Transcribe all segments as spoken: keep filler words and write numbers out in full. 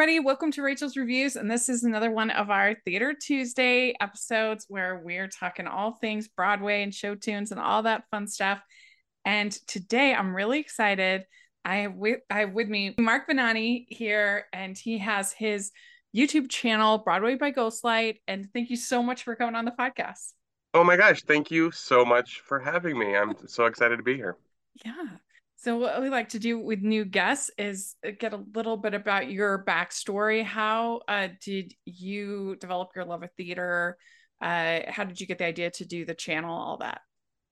everybody. Welcome to Rachel's Reviews. And this is another one of our Theater Tuesday episodes where we're talking all things Broadway and show tunes and all that fun stuff. And today I'm really excited. I have with, I have with me Mark Benani here, and he has his YouTube channel, Broadway by Ghostlight. And thank you so much for coming on the podcast. Oh my gosh, thank you so much for having me. I'm so excited to be here. Yeah. So what we like to do with new guests is get a little bit about your backstory. How uh, did you develop your love of theater? Uh, how did you get the idea to do the channel, all that?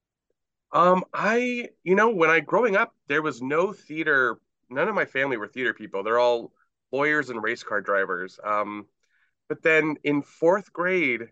Um, I, you know, when I growing up, there was no theater. None of my family were theater people. They're all lawyers and race car drivers. Um, but then in fourth grade,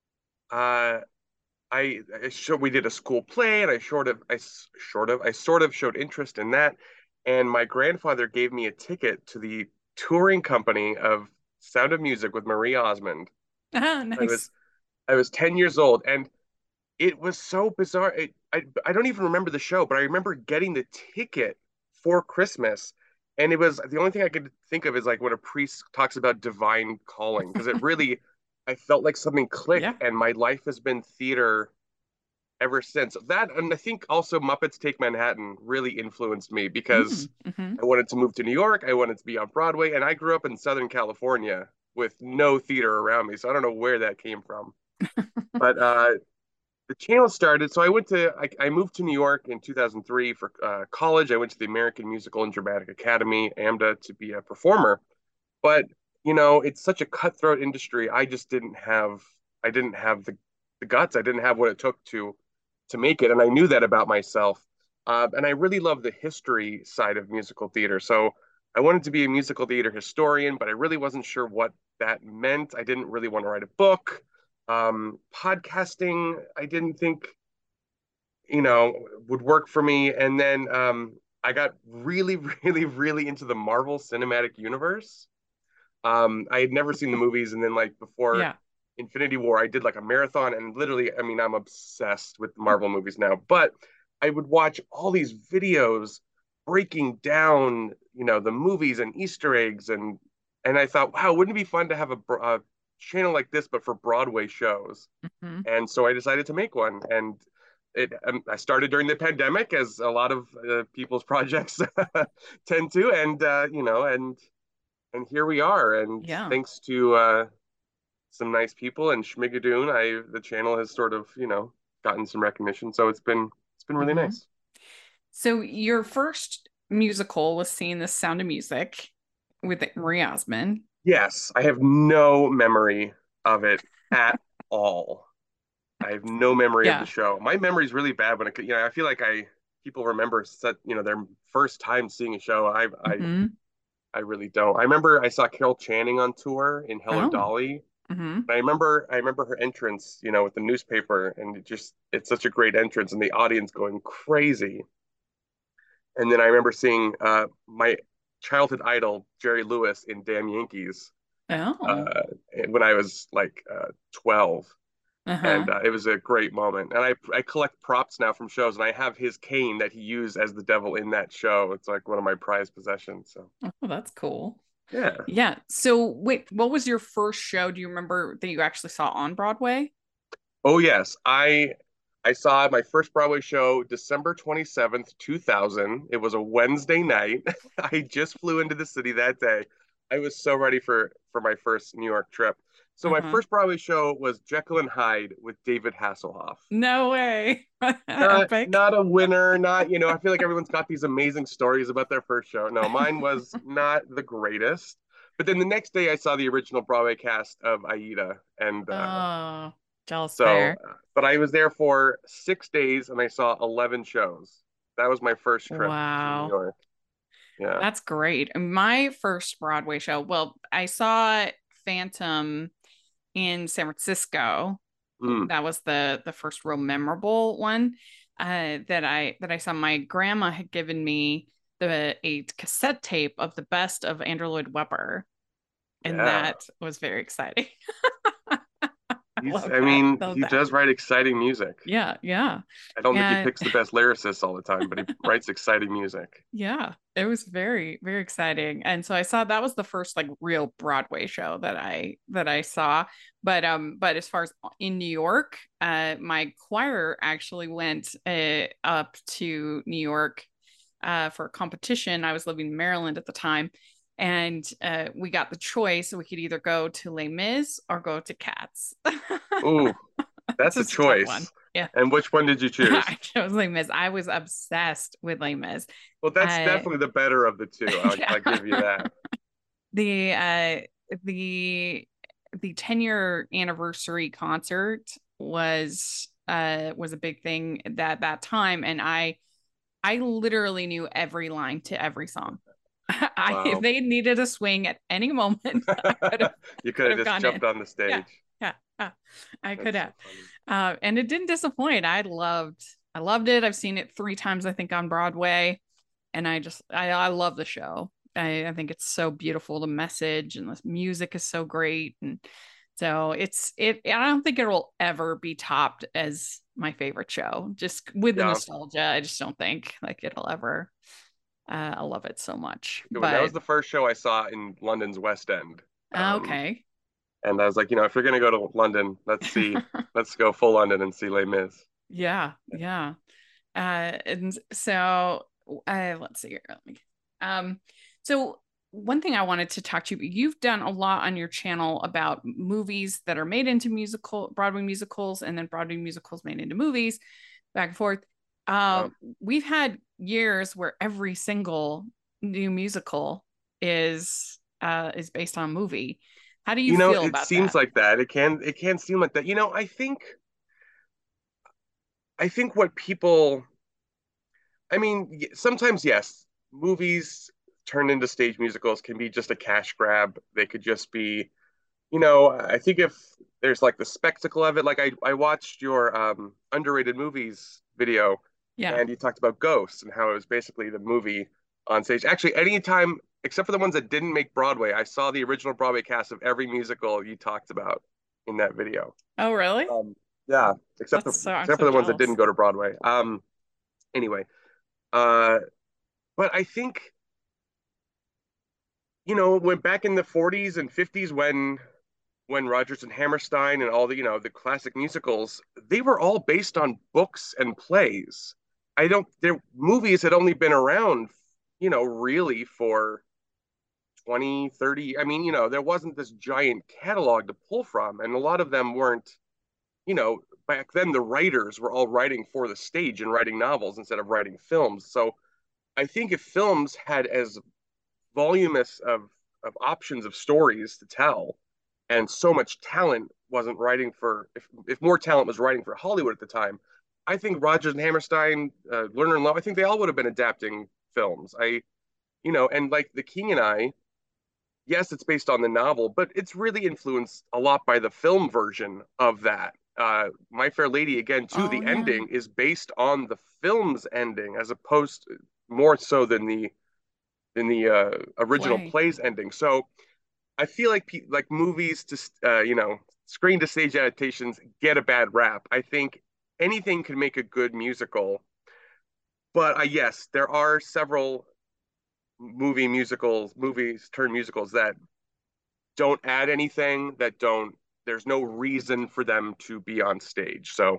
uh, I, I showed, we did a school play, and I sort of, I sort of, I sort of showed interest in that. And my grandfather gave me a ticket to the touring company of Sound of Music with Marie Osmond. Ah, I was, nice. I was ten years old, and it was so bizarre. It, I I don't even remember the show, but I remember getting the ticket for Christmas, and it was the only thing I could think of is like when a priest talks about divine calling, because it really, I felt like something clicked, Yeah. and my life has been theater ever since. That, and I think also Muppets Take Manhattan really influenced me Mm, because hmm. I wanted to move to New York, I wanted to be on Broadway, and I grew up in Southern California with no theater around me, so I don't know where that came from. But uh, the channel started. So I went to, I, I moved to New York in two thousand three for uh, college. I went to the American Musical and Dramatic Academy, AMDA, to be a performer. But, you know, it's such a cutthroat industry. I just didn't have, I didn't have the, the guts. I didn't have what it took to, to make it. And I knew that about myself. Uh, and I really love the history side of musical theater. So I wanted to be a musical theater historian, but I really wasn't sure what that meant. I didn't really want to write a book. Um, podcasting, I didn't think, you know, would work for me. And then um, I got really, really, really into the Marvel Cinematic Universe. Um, I had never seen the movies, and then like before Yeah. Infinity War, I did like a marathon, and literally, I mean, I'm obsessed with the Marvel movies now. But I would watch all these videos breaking down, you know, the movies and Easter eggs, and and I thought, wow, wouldn't it be fun to have a, a channel like this, but for Broadway shows? Hmm. And so I decided to make one, and it um, I started during the pandemic, as a lot of uh, people's projects tend to, and uh, you know, and and here we are. And Yeah. thanks to uh, some nice people and Schmigadoon, I the channel has sort of, you know, gotten some recognition. So it's been it's been really Hmm. nice. So your first musical was Seeing the Sound of Music with Marie Osmond. Yes, I have no memory of it at all. I have no memory of the Yeah. show. My memory is really bad when it, you know, I feel like I people remember set, you know, their first time seeing a show. I I Hmm. I really don't. I remember I saw Carol Channing on tour in Hello Oh. Dolly. Hmm. I remember I remember her entrance, you know, with the newspaper, and it just it's such a great entrance, and the audience going crazy. And then I remember seeing uh, my childhood idol Jerry Lewis in Damn Yankees Oh. uh, when I was like uh, twelve, Uh-huh. and uh, it was a great moment. And I I collect props now from shows, and I have his cane that he used as the devil in that show. It's like one of my prized possessions. So Oh, that's cool. yeah. Yeah. So wait, what was your first show? Do you remember that you actually saw on Broadway? Oh yes, I I saw my first Broadway show December twenty-seventh, two thousand. It was a Wednesday night. I just flew into the city that day. I was so ready for for my first New York trip. So my Uh-huh. first Broadway show was Jekyll and Hyde with David Hasselhoff. No way. Not Epic. not a winner, not, you know, I feel like everyone's got these amazing stories about their first show. No, mine was not the greatest. But then the next day I saw the original Broadway cast of Aida, and uh Oh, jealous so, there. uh, but I was there for six days and I saw eleven shows. That was my first trip to New Wow. York. Yeah. That's great. My first Broadway show, well, I saw Phantom in San Francisco. Mm, That was the the first real memorable one uh, that I that I saw. My grandma had given me the a cassette tape of the best of Andrew Lloyd Webber, and yeah. that was very exciting. He's, love I that. mean, Love he that. does write exciting music. Yeah, yeah. I don't think he And picks the best lyricists all the time, but he writes exciting music. yeah, it was very, very exciting. And so I saw that was the first like real Broadway show that I that I saw. But um, but as far as in New York, uh, my choir actually went uh, up to New York uh, for a competition. I was living in Maryland at the time, and uh, we got the choice. We could either go to Les Mis or go to Cats. Ooh, It's that's a just a tough one. choice. Yeah. And which one did you choose? I chose Les Mis. I was obsessed with Les Mis. Well, that's Uh, definitely the better of the two. I'll, yeah. I'll give you that. the uh the the ten year anniversary concert was uh was a big thing that that time, and I I literally knew every line to every song. I if Wow. they needed a swing at any moment, I could have You could could have have just gone in. jumped on the Yeah, stage. yeah, yeah. I could That's have. so funny. Uh, and it didn't disappoint. I loved I loved it. I've seen it three times, I think, on Broadway, and I just I I love the show. I, I think it's so beautiful. The message and the music is so great, and so it's it. I don't think it will ever be topped as my favorite show. Just with the Yeah, nostalgia, I just don't think like it'll ever. Uh, I love it so much. good one. That was But the first show I saw in London's West End. Um, okay, and I was like, you know, if you're gonna go to London, let's see, let's go full London and see Les Mis. yeah, yeah. Uh, and so uh, let's see here. Let me. Um, so one thing I wanted to talk to you, you've done a lot on your channel about movies that are made into musical Broadway musicals, and then Broadway musicals made into movies, back and forth. Yeah. Um, we've had years where every single new musical is uh is based on a movie. How do you You know, feel it about seems that? like that. It can it can seem like that. You know, I think I think what people I mean, y- sometimes yes, movies turned into stage musicals can be just a cash grab. They could just be, you know, I think if there's like the spectacle of it, like I I watched your um underrated movies video Yeah. and you talked about Ghosts and how it was basically the movie on stage. Actually, anytime except for the ones that didn't make Broadway, I saw the original Broadway cast of every musical you talked about in that video. Oh, really? Um, yeah, except That's the so I'm except for so the ones that didn't jealous. go to Broadway. Um, anyway, uh, but I think you know when back in the forties and fifties when when Rodgers and Hammerstein and all the you know the classic musicals, they were all based on books and plays. I don't their movies had only been around, you know, really for twenty, thirty. I mean, you know, there wasn't this giant catalog to pull from, and a lot of them weren't, you know, back then the writers were all writing for the stage and writing novels instead of writing films. So I think if films had as voluminous of of options of stories to tell, and so much talent wasn't writing for if if more talent was writing for Hollywood at the time, I think Rodgers and Hammerstein, uh, Lerner and Lowe, I think they all would have been adapting films. I, you know, and like The King and I, yes, it's based on the novel, but it's really influenced a lot by the film version of that. Uh, My Fair Lady, again, too, Oh the yeah. ending is based on the film's ending as opposed to, more so than the in the uh, original Play. play's ending. So I feel like pe- like movies to uh, you know screen to stage adaptations get a bad rap. I think anything can make a good musical, but uh, yes, there are several movie musicals, movies turn musicals that don't add anything, that don't. There's no reason for them to be on stage. So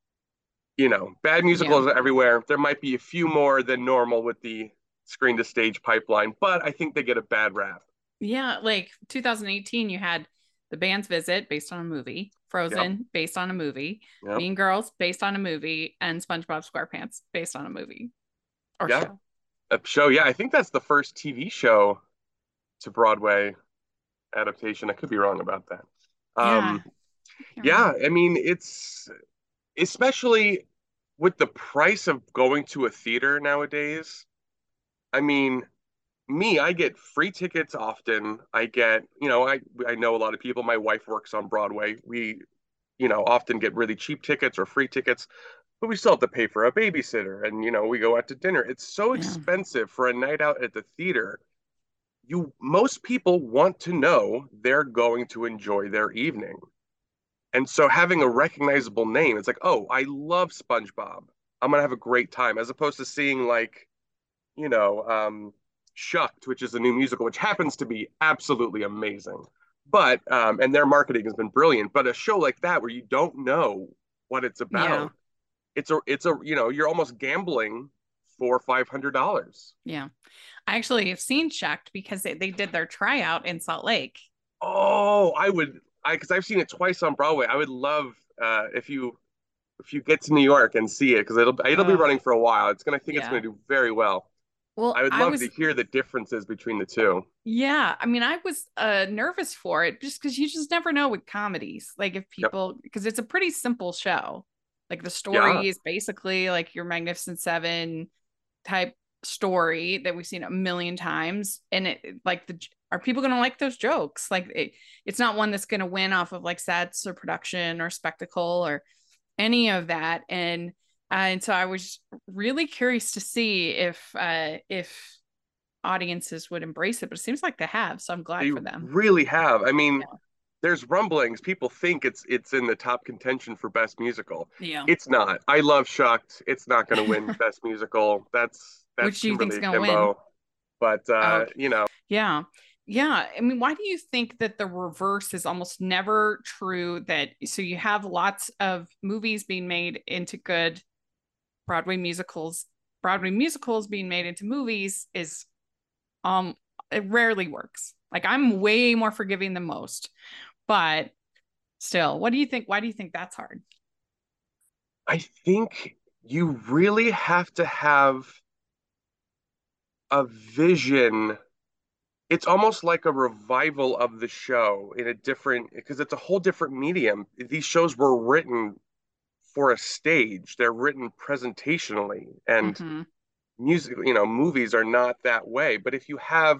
you know, bad Yeah. musicals are everywhere. There might be a few more than normal with the screen to stage pipeline, but I think they get a bad rap. Yeah, like two thousand eighteen, you had The Band's Visit based on a movie, Yep. Frozen based on a movie, Yep. Mean Girls based on a movie, and SpongeBob SquarePants based on a movie or Yeah. show. A show. Yeah, I think that's the first T V show to Broadway adaptation. I could be wrong about that. Yeah, Um, I can't yeah, remember. I mean, it's especially with the price of going to a theater nowadays. I mean, me, I get free tickets often. I get, you know, I I know a lot of people. My wife works on Broadway. We, you know, often get really cheap tickets or free tickets, but we still have to pay for a babysitter and, you know, we go out to dinner. It's so Yeah. expensive for a night out at the theater. You most people want to know they're going to enjoy their evening. And so having a recognizable name, it's like, oh, I love SpongeBob. I'm gonna have a great time, as opposed to seeing like, you know, um, Shucked, which is a new musical, which happens to be absolutely amazing. But um, and their marketing has been brilliant. But a show like that where you don't know what it's Yeah. about, it's a it's a you know, you're almost gambling for five hundred dollars. Yeah. I actually have seen Shucked because they, they did their tryout in Salt Lake. Oh, I would I because I've seen it twice on Broadway. I would love uh, if you if you get to New York and see it because it'll it'll be Oh, running for a while. It's gonna I think it's yeah. gonna do very well. I Well, would I love to was, hear the differences between the two. yeah. I mean, I was uh, nervous for it just because you just never know with comedies. Like, if Yep. people, because it's a pretty simple show. Like, the Yeah. story is basically like your Magnificent Seven type story that we've seen a million times. And it, like, the, are people going to like those jokes? Like, it, it's not one that's going to win off of like sets or production or spectacle or any of that. And uh, and so I was really curious to see if uh, if audiences would embrace it, but it seems like they have. So I'm glad They for them. really have. I mean, Yeah. there's rumblings. People think it's it's in the top contention for best musical. Yeah. It's not. I love Shucked. It's not going to win best musical. That's that's Which do you think's Kimberly gonna win? Akimbo. But Oh, uh, you know, yeah. Yeah. I mean, why do you think that the reverse is almost never true? That so you have lots of movies being made into good Broadway musicals. Broadway musicals being made into movies is um it rarely works. Like, I'm way more forgiving than most, but still, what do you think? Why do you think that's hard? I think you really have to have a vision. It's almost like a revival of the show in a different, because it's a whole different medium. These shows were written for a stage. They're written presentationally, and Mm-hmm. music, you know, movies are not that way. But if you have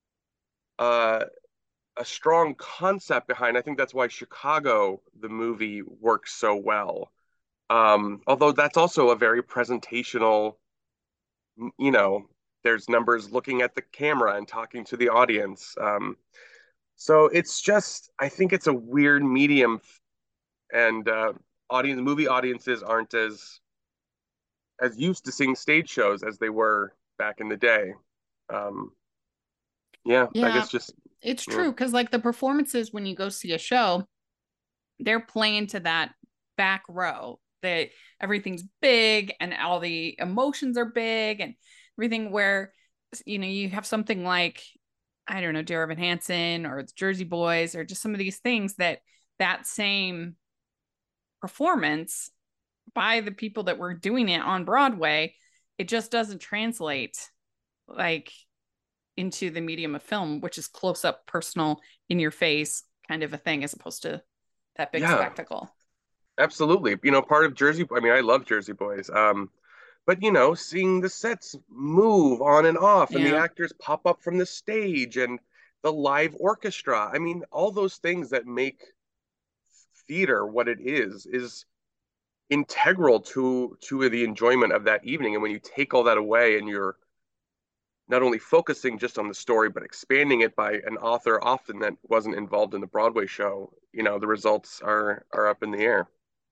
uh, a strong concept behind, I think that's why Chicago, the movie, works so well. Um, although that's also a very presentational, you know, there's numbers looking at the camera and talking to the audience. Um, so it's just, I think it's a weird medium, and uh, audience movie audiences aren't as as used to seeing stage shows as they were back in the day. Um, yeah, I Yeah, guess just it's yeah, true because like the performances when you go see a show, they're playing to that back row. That everything's big and all the emotions are big and everything where you know you have something like I don't know, Dear Evan Hansen or the Jersey Boys or just some of these things that that same performance by the people that were doing it on Broadway, it just doesn't translate like into the medium of film, which is close up, personal, in your face kind of a thing, as opposed to that big yeah, spectacle. absolutely. You know, part of Jersey, I mean, I love Jersey Boys. Um, but you know, seeing the sets move on and off and the Yeah. actors pop up from the stage and the live orchestra. I mean, all those things that make theater what it is is integral to to the enjoyment of that evening. And when you take all that away and you're not only focusing just on the story, but expanding it by an author often that wasn't involved in the Broadway show, you know, the results are are up in the air.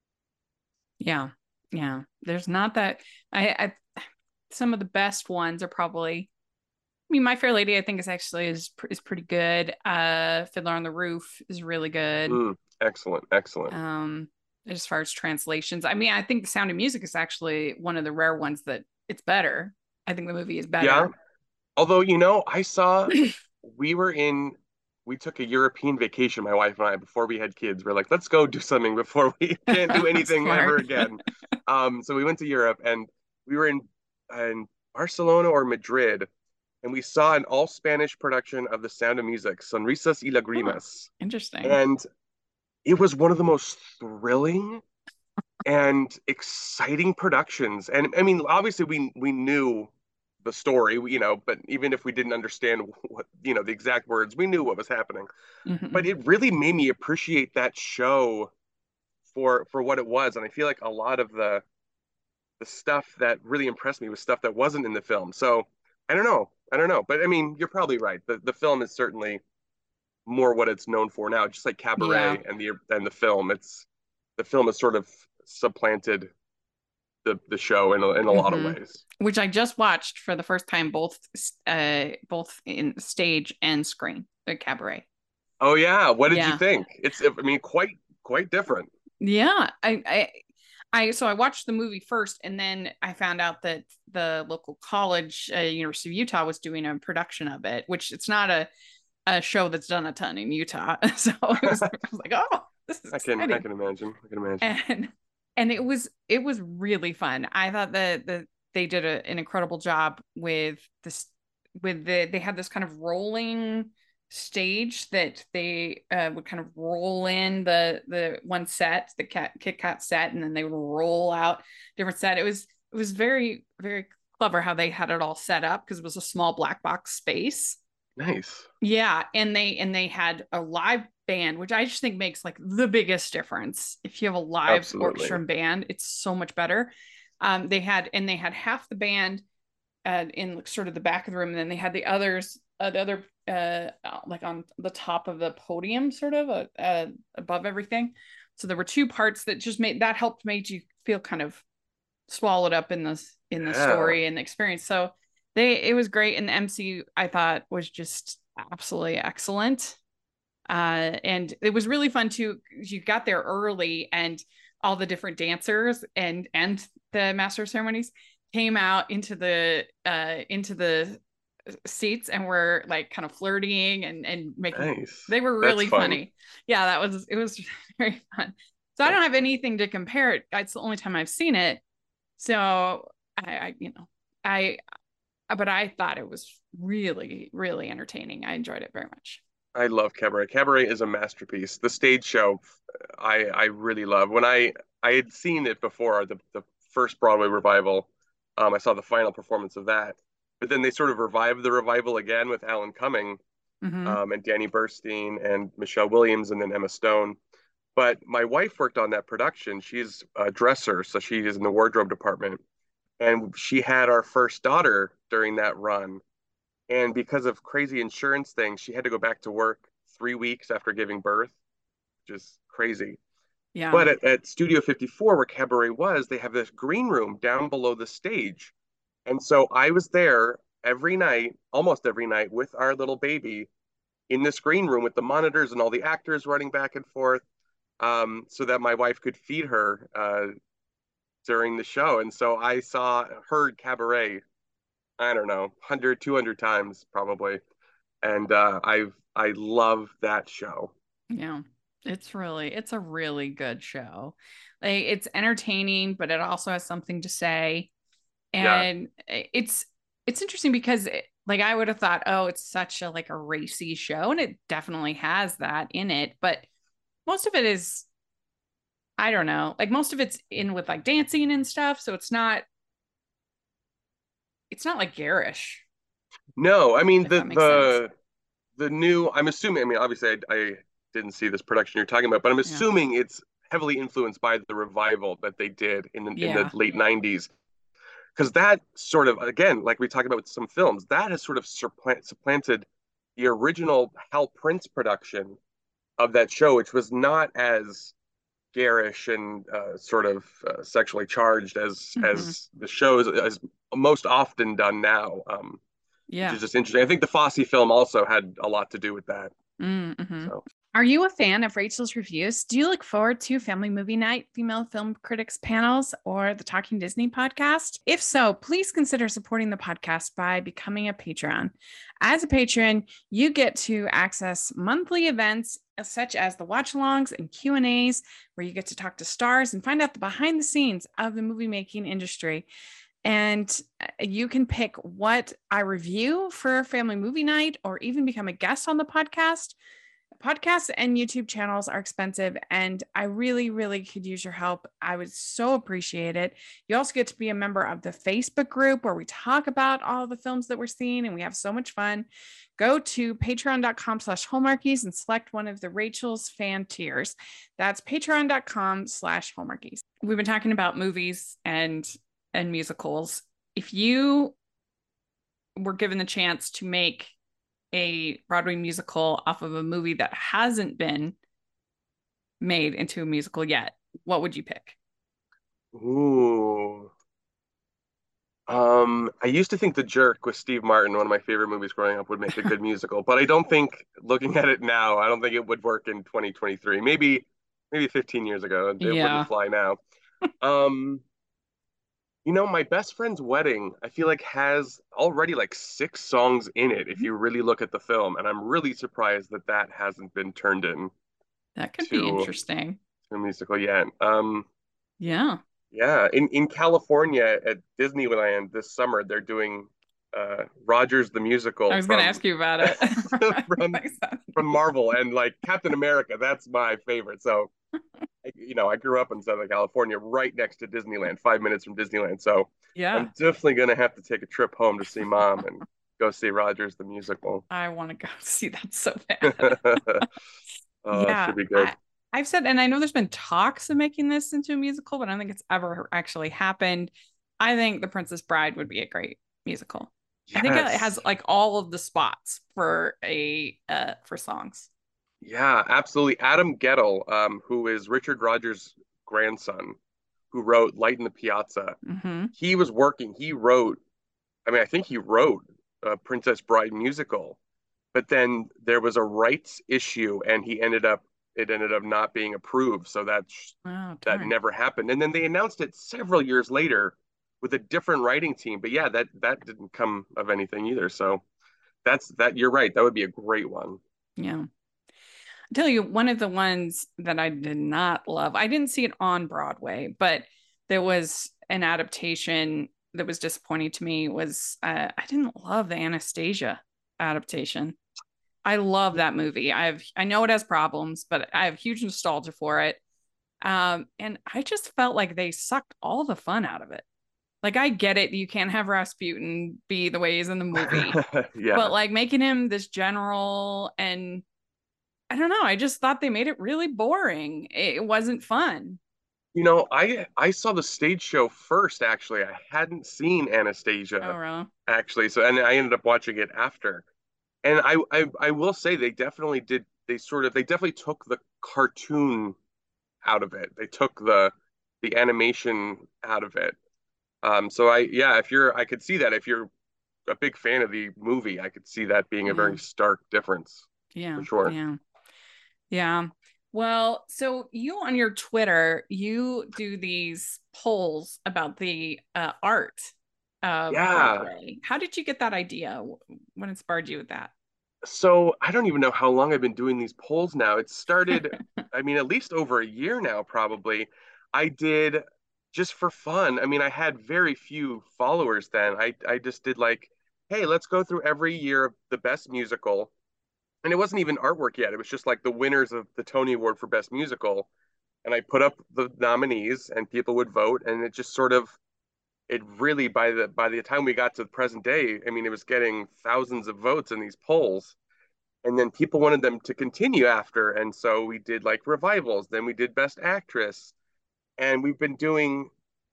Yeah. Yeah. There's not that I, I some of the best ones are probably I mean, My Fair Lady, I think is actually is is pretty good. Uh, Fiddler on the Roof is really good. Mm, excellent, excellent. Um, as far as translations, I mean, I think The Sound of Music is actually one of the rare ones that it's better. I think the movie is Yeah. better. Although, you know, I saw we were in we took a European vacation, my wife and I, before we had kids. We're like, let's go do something before we can't do anything ever Smart. again. Um, so we went to Europe and we were in in Barcelona or Madrid, and we saw an all Spanish production of The Sound of Music, Sonrisas y Huh. Lagrimas. Interesting. And it was one of the most thrilling and exciting productions. And I mean, obviously we we knew the story, you know, but even if we didn't understand what, you know, the exact words, we knew what was happening. Hmm. But it really made me appreciate that show for for what it was. And I feel like a lot of the the stuff that really impressed me was stuff that wasn't in the film. So I don't know. I don't know. But I mean, you're probably right. The the film is certainly more what it's known for now, just like Yeah. Cabaret and the and the film. It's the film has sort of supplanted the the show in a, in a lot of Mm-hmm. ways. Which I just watched for the first time, both uh both in stage and screen, the Cabaret. Oh yeah, what did you Yeah. think? It's I mean quite quite different. Yeah. I, I I so I watched the movie first, and then I found out that the local college, uh, University of Utah, was doing a production of it, which it's not a, a show that's done a ton in Utah. So it was, I was like, oh, this is I can I exciting. can imagine. I can imagine. And and it was it was really fun. I thought that the they did a, an incredible job with this with the they had this kind of rolling stage that they uh, would kind of roll in the the one set, the cat Kit Kat set, and then they would roll out different set. It was it was very very clever how they had it all set up because it was a small black box space. Nice. Yeah, and they and they had a live band, which I just think makes like the biggest difference. If you have a live Absolutely. orchestra and band, it's so much better. Um, they had and they had half the band uh, in sort of the back of the room, and then they had the others, uh, the other uh, like on the top of the podium, sort of uh, uh, above everything. So there were two parts that just made that helped made you feel kind of swallowed up in this in the Yeah. story and the experience. So they it was great, and the M C I thought was just absolutely excellent. Uh, and it was really fun too. You got there early, and all the different dancers and and the master of ceremonies came out into the uh into the seats and were like kind of flirting and and making Nice. they were That's really fun. funny. Yeah, that was it was very fun. So I don't That's have fun. anything to compare it. It's the only time I've seen it. So I, I you know, I but I thought it was really, really entertaining. I enjoyed it very much. I love Cabaret. Cabaret is a masterpiece. The stage show, I I really love. When I I had seen it before, the the first Broadway revival. Um, I saw the final performance of that, but then they sort of revived the revival again with Alan Cumming, Mm-hmm. um, and Danny Burstein and Michelle Williams and then Emma Stone. But my wife worked on that production. She's a dresser, so she is in the wardrobe department, and she had our first daughter during that run. And because of crazy insurance things, she had to go back to work three weeks after giving birth, which is crazy. Yeah. But at, at Studio fifty-four, where Cabaret was, they have this green room down below the stage. And so I was there every night, almost every night, with our little baby in this green room with the monitors and all the actors running back and forth, um, so that my wife could feed her uh, during the show. And so I saw, heard Cabaret, I don't know, one hundred, two hundred times probably. And uh, I've I love that show. Yeah. It's really it's a really good show. Like it's entertaining, but it also has something to say. Yeah. And it's it's interesting because it, like I would have thought, oh, it's such a like a racy show, and it definitely has that in it, but most of it is I don't know, like most of it's in with like dancing and stuff, so it's not it's not like garish, No, I mean if the that makes sense. the the new. I'm assuming. I mean, obviously, I, I didn't see this production you're talking about, but I'm Yeah. assuming it's heavily influenced by the revival that they did in the in the Yeah. late nineties. Because that sort of, again, like we talked about with some films, that has sort of supplant, supplanted the original Hal Prince production of that show, which was not as garish and uh, sort of uh, sexually charged as Mm-hmm. as the shows as most often done now, um, which Yeah. is just interesting. I think the Fosse film also had a lot to do with that. Mm-hmm. So Are you a fan of Rachel's Reviews? Do you look forward to Family Movie Night, Female Film Critics panels, or the Talking Disney podcast? If so, please consider supporting the podcast by becoming a Patreon. As a patron, you get to access monthly events such as the watch-alongs and Q and A's, where you get to talk to stars and find out the behind the scenes of the movie making industry. And you can pick what I review for Family Movie Night or even become a guest on the podcast. Podcasts and YouTube channels are expensive, and I really, really could use your help. I would so appreciate it. You also get to be a member of the Facebook group where we talk about all the films that we're seeing, and we have so much fun. Go to patreon.com slash hallmarkies and select one of the Rachel's fan tiers. That's patreon.com slash hallmarkies. We've been talking about movies and and musicals. If you were given the chance to make a Broadway musical off of a movie that hasn't been made into a musical yet, what would you pick? Ooh. Um, I used to think The Jerk with Steve Martin, one of my favorite movies growing up, would make a good musical, but I don't think, looking at it now, I don't think it would work in twenty twenty-three. Maybe, maybe fifteen years ago, it wouldn't Yeah. fly now. Um, you know, My Best Friend's Wedding, I feel like has already like six songs in it if you really look at the film, and I'm really surprised that that hasn't been turned in That could be to, interesting. to a musical yet. Um, Yeah. Yeah, in in California at Disneyland this summer, they're doing uh Rogers the I Musical was gonna from ask you about it. from Thanks, from Anthony. Marvel, and like Captain America, that's my favorite. So, I- you know, I grew up in Southern California, right next to Disneyland, five minutes from Disneyland. So, Yeah. I'm definitely gonna have to take a trip home to see Mom and go see Rogers the Musical. I want to go see that so bad. Uh, Yeah, should be good. I I've said, and I know there's been talks of making this into a musical, but I don't think it's ever actually happened. I think The Princess Bride would be a great musical. I think it has Yes. like all of the spots for a uh for songs. Yeah, absolutely. Adam Gettle, um, who is Richard Rogers' grandson, who wrote Light in the Piazza, Hmm. he was working, he wrote, I mean, I think he wrote a Princess Bride musical, but then there was a rights issue and he ended up, it ended up not being approved. So that, Oh, that darn. never happened. And then they announced it several years later with a different writing team. But yeah, that, that didn't come of anything either. So that's that, you're right. That would be a great one. Yeah. I tell you, one of the ones that I did not love, I didn't see it on Broadway, but there was an adaptation that was disappointing to me was uh, I didn't love the Anastasia adaptation. I love that movie. I have I know it has problems, but I have huge nostalgia for it. Um, and I just felt like they sucked all the fun out of it. Like I get it, you can't have Rasputin be the way he's in the movie, but Yeah. like making him this general and I don't know, I just thought they made it really boring. It wasn't fun. You know, I I saw the stage show first actually. I hadn't seen Oh, Anastasia really? actually. So and I ended up watching it after. And I I I will say they definitely did they sort of they definitely took the cartoon out of it. They took the the animation out of it. Um so I yeah, if you're I could see that if you're a big fan of the movie, I could see that being a Yeah. very stark difference Yeah. for sure. Yeah. Yeah. Well, so you on your Twitter, you do these polls about the uh, art of Yeah. Broadway. How did you get that idea? What inspired you with that? So I don't even know how long I've been doing these polls now. It started, I mean, at least over a year now, probably. I did just for fun. I mean, I had very few followers then. I I just did like, hey, let's go through every year of the best musical. And it wasn't even artwork yet. It was just like the winners of the Tony Award for Best Musical. And I put up the nominees and people would vote. And it just sort of it really by the by the time we got to the present day, I mean, it was getting thousands of votes in these polls and then people wanted them to continue after, and so we did like revivals, then we did best actress, and we've been doing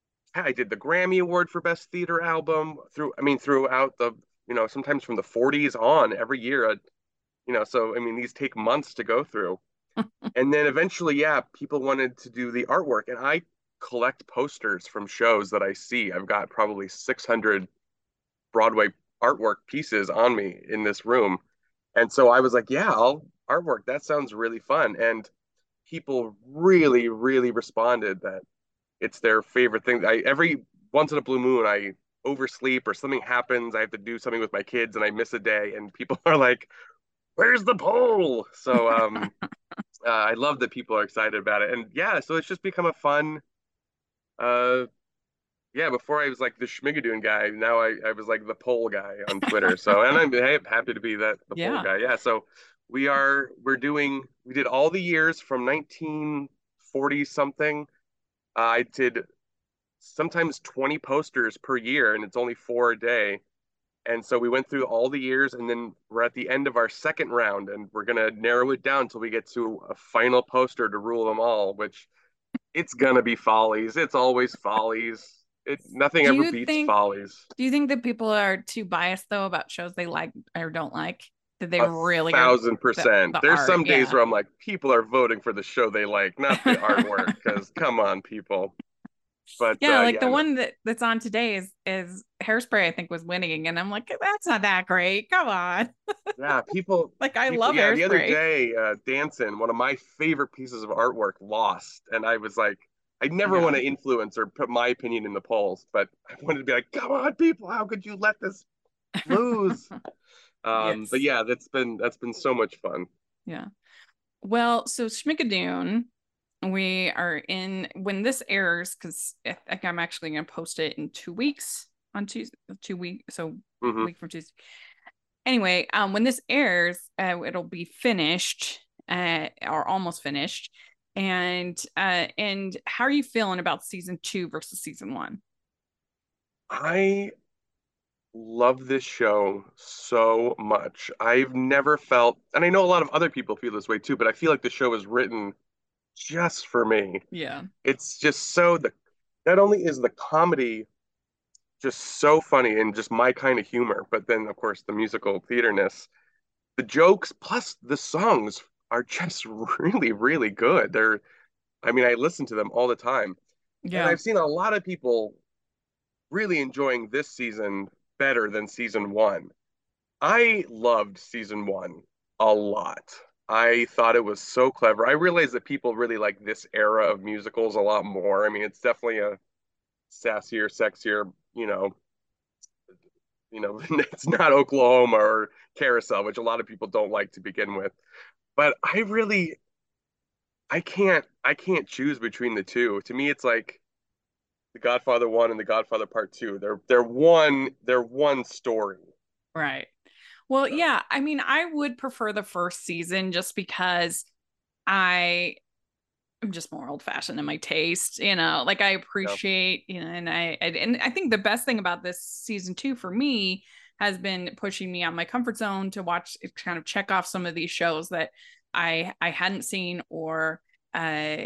I did the Grammy Award for best theater album through I mean throughout the you know sometimes from the forties on every year, uh, you know so I mean these take months to go through, and then eventually yeah people wanted to do the artwork, and I collect posters from shows that I see. I've got probably six hundred Broadway artwork pieces on me in this room. And so I was like, yeah, I'll artwork. That sounds really fun. And people really, really responded that it's their favorite thing. I every once in a blue moon, I oversleep or something happens. I have to do something with my kids and I miss a day, and people are like, "Where's the poll?" So um, uh, I love that people are excited about it, and yeah, so it's just become a fun uh, yeah, before I was like the Schmigadoon guy. Now I, I was like the poll guy on Twitter. So, and I'm hey, happy to be that the poll Yeah. guy. Yeah. So we are, we're doing, we did all the years from nineteen forty something. Uh, I did sometimes twenty posters per year and it's only four a day. And so we went through all the years and then we're at the end of our second round and we're going to narrow it down until we get to a final poster to rule them all, which it's going to be Follies. It's always Follies. It nothing Do ever you beats think Follies. do you think that people are too biased though about shows they like or don't like? That they A really are thousand the percent. the There's art? some days Yeah. where I'm like, people are voting for the show they like, not the artwork, because come on, people. But Yeah, uh, like yeah, the no, one that that's on today is is Hairspray, I think was winning, and I'm like, that's not that great. Come on. yeah, people, Like I people, love yeah. The other Hairspray. day, uh, dancing, one of my favorite pieces of artwork, lost, and I was like, I never want Yeah. to influence or put my opinion in the polls, but I wanted to be like, come on, people, how could you let this lose? Um, but Yes. yeah, that's been that's been so much fun. Yeah. Well, so Schmigadoon, we are in when this airs, because I think I'm actually going to post it in two weeks on Tuesday, two week, so Hmm. week from Tuesday. Anyway, um, when this airs, uh, it'll be finished, uh, or almost finished. And uh, and how are you feeling about season two versus season one? I love this show so much. I've never felt, and I know a lot of other people feel this way too, but I feel like the show is written just for me. Yeah. It's just so the not only is the comedy just so funny and just my kind of humor, but then of course the musical theaterness, the jokes plus the songs are just really, really good. They're, I mean, I listen to them all the time. And Yeah. I've seen a lot of people really enjoying this season better than season one. I loved season one a lot. I thought it was so clever. I realized that people really like this era of musicals a lot more. I mean, it's definitely a sassier, sexier, you know, you know, it's not Oklahoma or Carousel, which a lot of people don't like to begin with. But I really, I can't, I can't choose between the two. To me, it's like The Godfather One and The Godfather Part Two. They're they're one, they're one story. Right. Well, So, yeah, I mean, I would prefer the first season just because I am just more old fashioned in my taste, you know, like I yeah. appreciate, you know, and I, and I think the best thing about this season two for me has been pushing me out my comfort zone to watch, kind of check off some of these shows that I, I hadn't seen or, uh,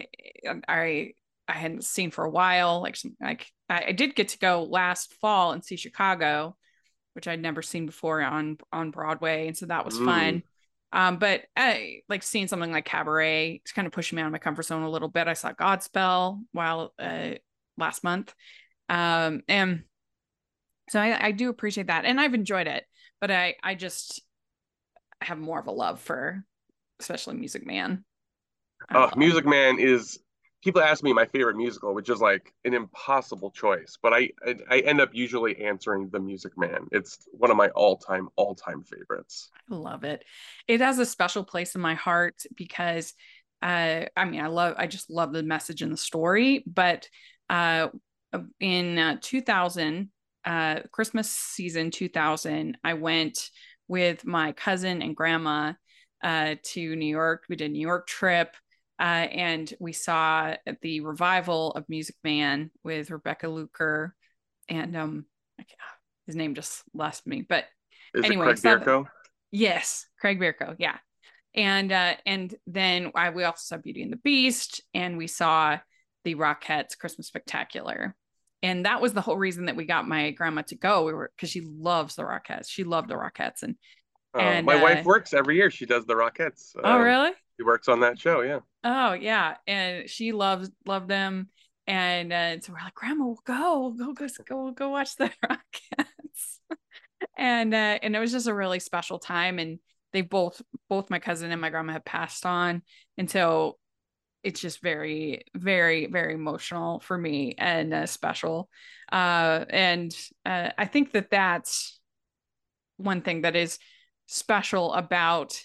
I, I hadn't seen for a while. Like, some, like I, I did get to go last fall and see Chicago, which I'd never seen before on on Broadway, and so that was Mm. fun. Um, but I like seeing something like Cabaret. It's kind of pushing me out of my comfort zone a little bit. I saw Godspell while uh, last month, um, and so I, I do appreciate that, and I've enjoyed it. But I I just have more of a love for, especially Music Man. Oh, Um, Music Man is, people ask me my favorite musical, which is like an impossible choice, but I, I I end up usually answering The Music Man. It's one of my all-time all-time favorites. I love it. It has a special place in my heart because uh I mean I love I just love the message and the story, but uh in uh, two thousand uh Christmas season two thousand I went with my cousin and grandma uh to New York. We did a New York trip. Uh, and we saw the revival of Music Man with Rebecca Luker and um his name just left me, but Is it anyway, Craig saw the, Bierko? yes, Craig Bierko, yeah. And uh, and then I, we also saw Beauty and the Beast, and we saw the Rockettes Christmas Spectacular, and that was the whole reason that we got my grandma to go. We were because she loves the Rockettes. She loved the Rockettes, and Oh, and my uh, wife works every year. She does the Rockettes. oh Uh, really? she works on that show. Yeah. Oh yeah, and she loves loved them, and uh, so we're like, Grandma, we'll go, we'll go, go, go, go watch the Rockettes. and uh, and it was just a really special time. And they both both my cousin and my grandma have passed on, and so it's just very very very emotional for me and uh, special. Uh, and uh, I think that that's one thing that is special about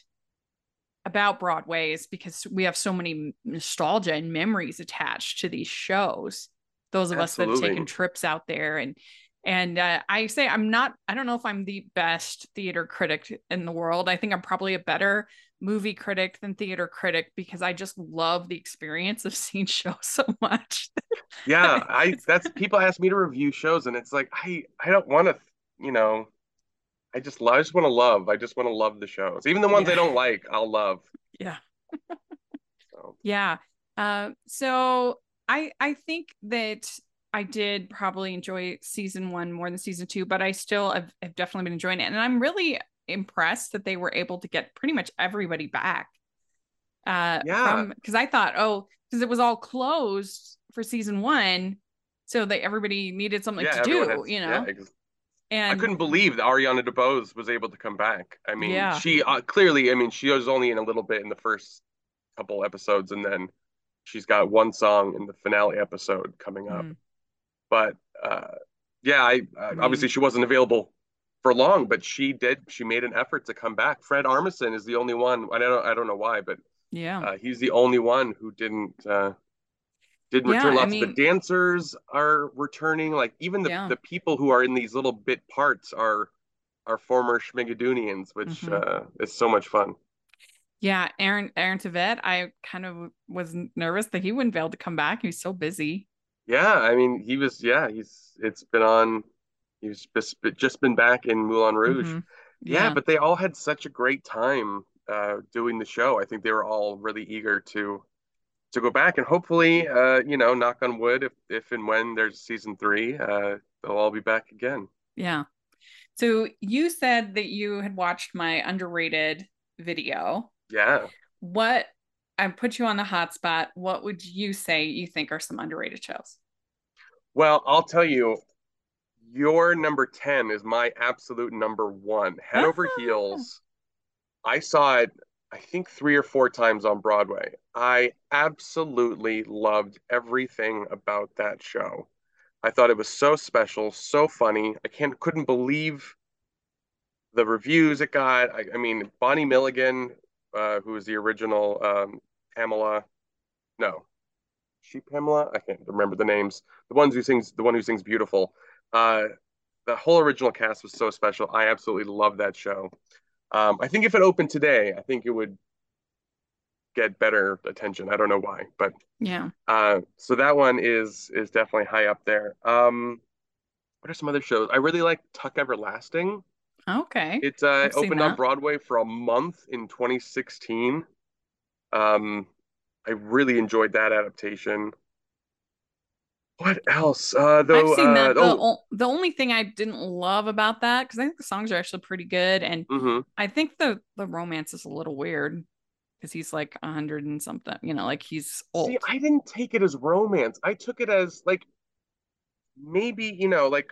about Broadway is because we have so many nostalgia and memories attached to these shows. Those of us that have taken Absolutely. trips out there and and uh, I say I'm not. I don't know if I'm the best theater critic in the world. I think I'm probably a better movie critic than theater critic because I just love the experience of seeing shows so much. Yeah, I It's that's people ask me to review shows and it's like I I don't want to, you know, I just love, I just want to love. I just want to love the shows. Even the ones I yeah, don't like, I'll love. yeah. So, Yeah. Uh, so I I think that I did probably enjoy season one more than season two, but I still have, have definitely been enjoying it. And I'm really impressed that they were able to get pretty much everybody back uh, yeah. from because I thought, oh, because it was all closed for season one, so that everybody needed something Yeah, to everyone had do, you yeah. know. Ex- I And couldn't believe that Ariana DeBose was able to come back. I mean, yeah. she uh, clearly, I mean, she was only in a little bit in the first couple episodes, and then she's got one song in the finale episode coming up. Mm, But uh, yeah, I uh, I obviously mean, she wasn't available for long, but she did. She made an effort to come back. Fred Armisen is the only one. I don't. I don't know why, but yeah. uh, he's the only one who didn't uh, didn't Yeah, return. I Lots of the mean, dancers are returning. Like even the yeah. the people who are in these little bit parts are are former Schmigadoonians, which Hmm. uh, is so much fun. Yeah, Aaron Aaron Tveit, I kind of was nervous that he wouldn't be able to come back. He was so busy. Yeah, I mean, he was. Yeah, he's. It's been on. He's just just been back in Moulin Rouge. Hmm. Yeah, Yeah. but they all had such a great time uh, doing the show. I think they were all really eager to to go back, and hopefully, uh, you know, knock on wood, if if and when there's season three, uh, they'll all be back again. Yeah. So you said that you had watched my underrated video. Yeah. What I put you on the hot spot. What would you say you think are some underrated shows? Well, I'll tell you, your number ten is my absolute number one. Head Ah, Over Heels. I saw it, I think, three or four times on Broadway. I absolutely loved everything about that show. I thought it was so special, so funny. I can't couldn't believe the reviews it got. I, I mean, Bonnie Milligan, uh, who was the original um, Pamela. No, she Pamela. I can't remember the names. The ones who sings, the one who sings "Beautiful." Uh, the whole original cast was so special. I absolutely love that show. Um, I think if it opened today, I think it would get better attention. I don't know why, but yeah. uh, so that one is is definitely high up there. Um, what are some other shows? I really like Tuck Everlasting. Okay. It uh, I've seen opened on that. Broadway for a month in twenty sixteen. Um, I really enjoyed that adaptation. What else? Uh, I've though, seen uh, that. The oh, o- the only thing I didn't love about that, because I think the songs are actually pretty good, and hmm. I think the the romance is a little weird because he's like a hundred and something, you know, like he's See, old. I didn't take it as romance. I took it as like maybe, you know, like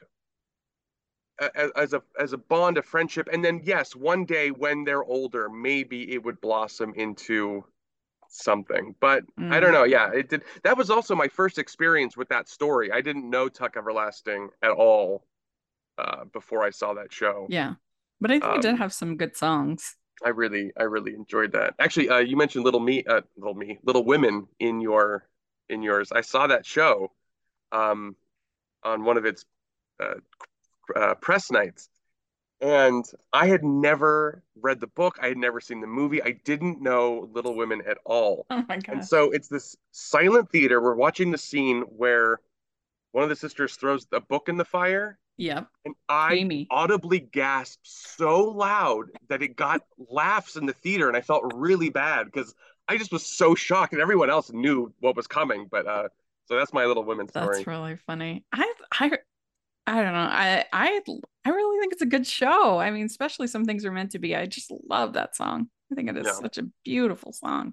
as, as a as a bond of friendship. And then yes, one day when they're older, maybe it would blossom into something. But I don't Mm, know. Yeah, it did. That was also my first experience with that story. I didn't know Tuck Everlasting at all uh, before I saw that show. yeah, but I think it did Um, have some good songs. I really, I really enjoyed that. Actually, uh, you mentioned Little Me, uh, Little Me, Little Women in your in yours. I saw that show um, on one of its uh, uh, press nights, and I had never read the book. I had never seen the movie. I didn't know Little Women at all. Oh my And gosh. so it's this silent theater. We're watching the scene where one of the sisters throws a book in the fire, Yep. and I Amy. audibly gasped so loud that it got laughs in the theater, and I felt really bad because I just was so shocked, and everyone else knew what was coming. But uh, so that's my Little Women That's story. really funny. I I I don't know. I I I really think it's a good show. I mean, especially Some Things Are Meant to Be. I just love that song. I think it is Yeah, such a beautiful song.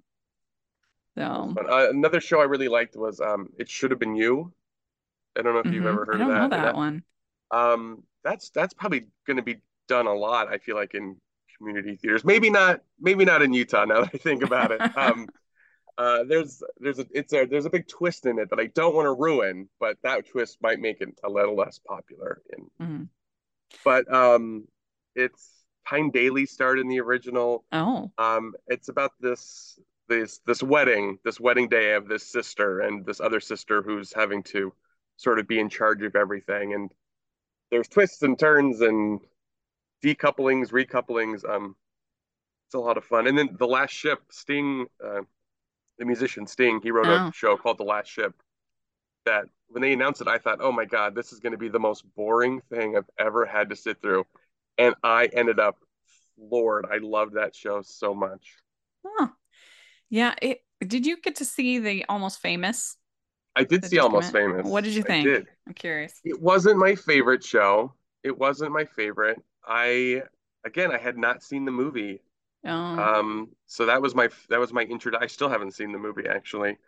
that was So, fun. Uh, another show I really liked was um, It Should Have Been You. I don't know if you've hmm, ever I heard of don't know that, and that that one. um, that's that's probably going to be done a lot. I feel like in community theaters, maybe not, maybe not in Utah. Now that I think about it, um, uh, there's there's a it's a there's a big twist in it that I don't want to ruin, but that twist might make it a little less popular. In Mhm. but um, it's Tyne Daly starred in the original. Oh. Um, it's about this this this wedding, this wedding day of this sister and this other sister who's having to sort of be in charge of everything. And there's twists and turns and decouplings, recouplings. Um, it's a lot of fun. And then The Last Ship, Sting, uh, the musician Sting, he wrote a Oh. show called The Last Ship that when they announced it, I thought, oh my God, this is going to be the most boring thing I've ever had to sit through. And I ended up floored. I loved that show so much. Oh. Yeah, it did you get to see the Almost Famous I did that see just came Almost out? What Famous. did you I think? did. I'm curious. It wasn't my favorite show. It wasn't my favorite. I, again, I had not seen the movie. Oh. Um, so that was my that was my intro. I still haven't seen the movie actually.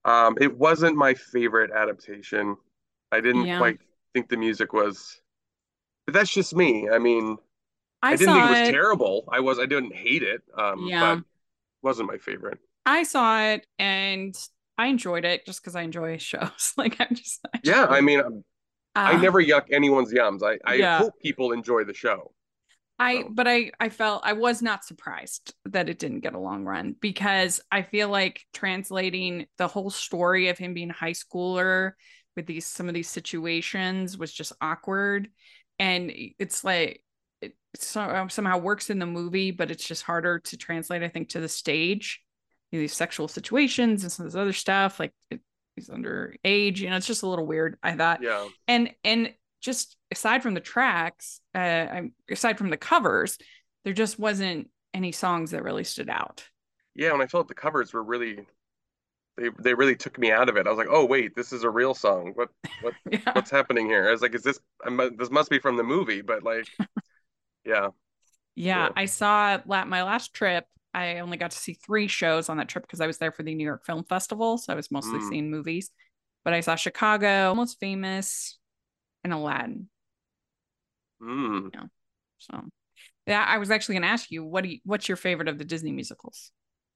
Um, it wasn't my favorite adaptation. I didn't Yeah. quite think the music was, but that's just me. I mean, I I didn't think it saw was it. terrible. I was, I didn't hate it, um, but Yeah. it wasn't my favorite. I saw it and I enjoyed it just because I enjoy shows. Like I'm just I Yeah, I just mean, I uh never yuck anyone's yums. I, I yeah. hope people enjoy the show. I So, but I I felt I was not surprised that it didn't get a long run because I feel like translating the whole story of him being a high schooler with these some of these situations was just awkward, and it's like it so, somehow works in the movie, but it's just harder to translate, I think, to the stage. You know, these sexual situations and some of this other stuff, like it, he's underage. You know, it's just a little weird, I thought, yeah. and and just aside from the tracks, uh, aside from the covers, there just wasn't any songs that really stood out. Yeah, when I felt the covers were really they they really took me out of it. I was like, "Oh, wait, this is a real song. What what Yeah. what's happening here?" I was like, "Is this I'm, this must be from the movie?" But like, yeah, Yeah. yeah. I saw la- my last trip. I only got to see three shows on that trip because I was there for the New York Film Festival. So I was mostly Mm, seeing movies. But I saw Chicago, Almost Famous, and Aladdin. mm. Yeah. So yeah, I was actually going to ask you, what do you, what's your favorite of the Disney musicals?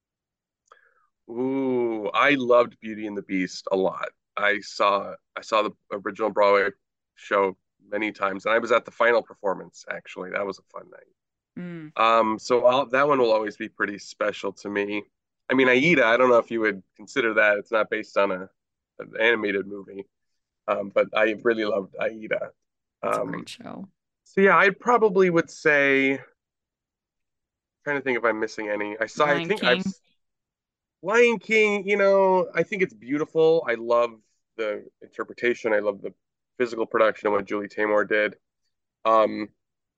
Ooh, I loved Beauty and the Beast a lot. I saw I saw the original Broadway show many times, and I was at the final performance actually. That was a fun night. Mm. Um, so I'll, that one will always be pretty special to me. I mean, Aida, I don't know if you would consider that. It's not based on a an animated movie, um, but I really loved Aida. That's a Um, great show. so yeah, I probably would say, trying to think if I'm missing any. I saw, I Lion think I've King. Lion King, you know, I think it's beautiful. I love the interpretation. I love the physical production of what Julie Taymor did. Um,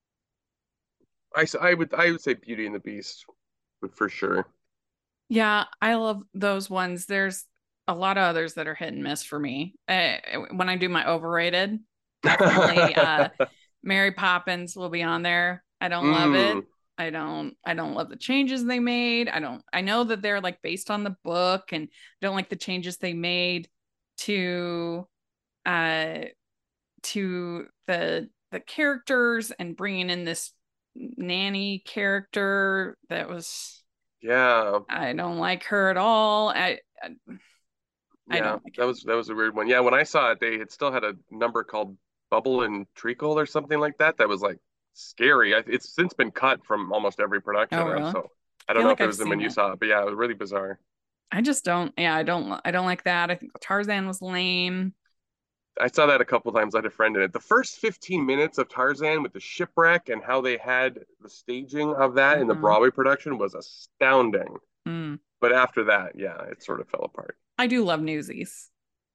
I, s- I would I would say Beauty and the Beast for sure. Yeah, I love those ones. There's a lot of others that are hit and miss for me. Uh, when I do my overrated, definitely uh Mary Poppins will be on there. I don't love it. Mm, I don't I don't love the changes they made. I don't I know that they're like based on the book, and I don't like the changes they made to uh to the the characters and bringing in this nanny character that was yeah, I don't like her at all. I I, I yeah, don't like that it. was that was a weird one. Yeah, when I saw it, they had still had a number called Bubble and Treacle or something like that. That was like scary. I, it's since been cut from almost every Oh, production now, really? so I I don't feel know like if it I've was in when seen you it. saw it, but yeah, it was really bizarre. I just don't. Yeah, I don't. I don't like that. I think Tarzan was lame. I saw that a couple times. I had a friend in it. The first fifteen minutes of Tarzan with the shipwreck and how they had the staging of that in the Uh-huh. Broadway production was astounding. Mm. But after that, yeah, it sort of fell apart. I do love Newsies.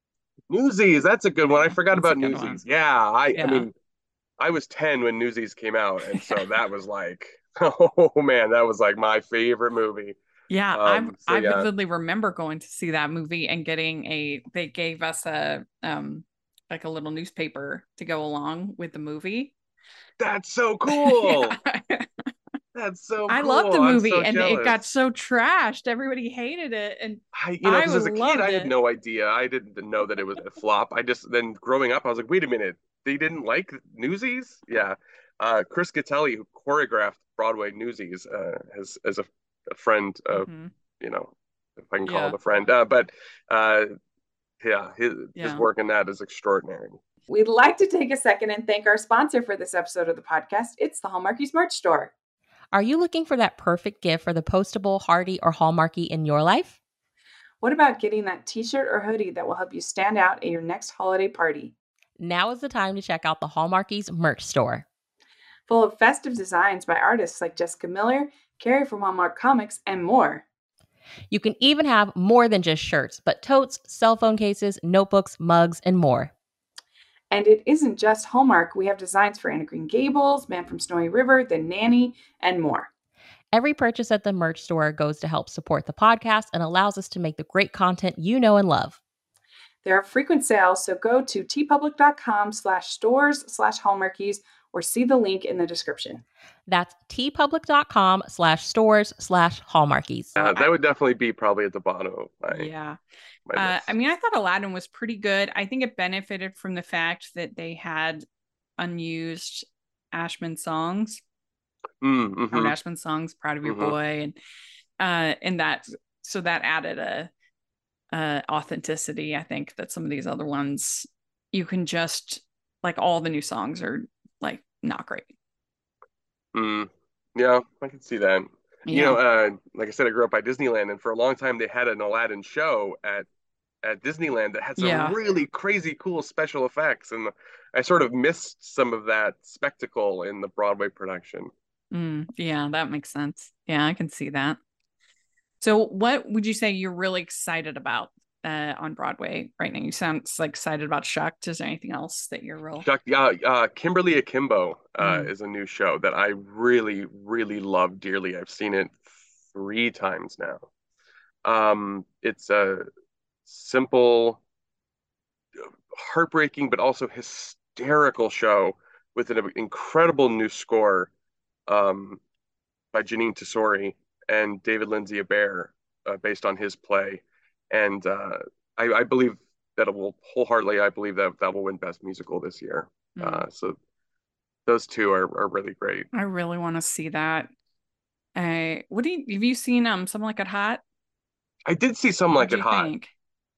Newsies, that's a good one. I Yeah, forgot that's a about good one. Newsies. Yeah, I I Yeah. mean, I was ten when Newsies came out, and so that was like, oh man, that was like my favorite movie. Yeah, I Um, so I yeah, vividly remember going to see that movie and getting a they gave us a um like a little newspaper to go along with the movie. that's so cool. Yeah. That's so I loved the cool. I'm movie so and it got jealous. so trashed. Everybody hated it and I, you know, I because as a kid, loved I had it. no idea. I didn't know that it was a flop. I just then growing up, I was like, wait a minute, they didn't like Newsies? Yeah. Uh, Chris Gattelli, who choreographed Broadway Newsies, uh, as as a, a friend of, Hmm. you know, if I can call Yeah. it a friend. Uh, but uh, yeah, his his Yeah. work in that is extraordinary. We'd like to take a second and thank our sponsor for this episode of the podcast. It's the Hallmarkies merch store. Are you looking for that perfect gift for the postable, hardy, or Hallmarky in your life? What about getting that t-shirt or hoodie that will help you stand out at your next holiday party? Now is the time to check out the Hallmarkies merch store. Full of festive designs by artists like Jessica Miller, Carrie from Hallmark Comics, and more. You can even have more than just shirts, but totes, cell phone cases, notebooks, mugs, and more. And it isn't just Hallmark. We have designs for Anna Green Gables, Man from Snowy River, The Nanny, and more. Every purchase at the merch store goes to help support the podcast and allows us to make the great content you know and love. There are frequent sales, so go to tpublic.com slash stores slash Hallmarkies or see the link in the description. That's tpublic.com slash stores slash hallmarkies. Uh, that would definitely be probably at the bottom of my, yeah. my Uh, list. I mean, I thought Aladdin was pretty good. I think it benefited from the fact that they had unused Ashman songs. Mm, mm-hmm. Howard Ashman songs, Proud of Your mm-hmm. Boy, and uh, and that so that added a, a authenticity. I think that some of these other ones you can just like all the new songs are like not great. Mm, yeah, I can see that. Yeah. You know, uh, like I said, I grew up by Disneyland, and for a long time they had an Aladdin show at at Disneyland that had some Yeah. really crazy cool special effects, and I sort of missed some of that spectacle in the Broadway production. Mm, yeah, that makes sense. Yeah, I can see that. So what would you say you're really excited about uh, on Broadway right now? You sound like excited about Shucked. Is there anything else that you're real? Chuck, yeah, uh, Kimberly Akimbo uh, Mm. is a new show that I really, really love dearly. I've seen it three times now. Um, it's a simple, heartbreaking, but also hysterical show with an incredible new score um, by Janine Tesori and David Lindsay Abaire, uh, based on his play. And uh, I, I believe that it will wholeheartedly, I believe that that will win Best Musical this year. Mm. Uh, so those two are, are really great. I really want to see that. Uh, what do you have you seen? Um, Something Like It Hot? I did see Some What Like do It you Hot. think?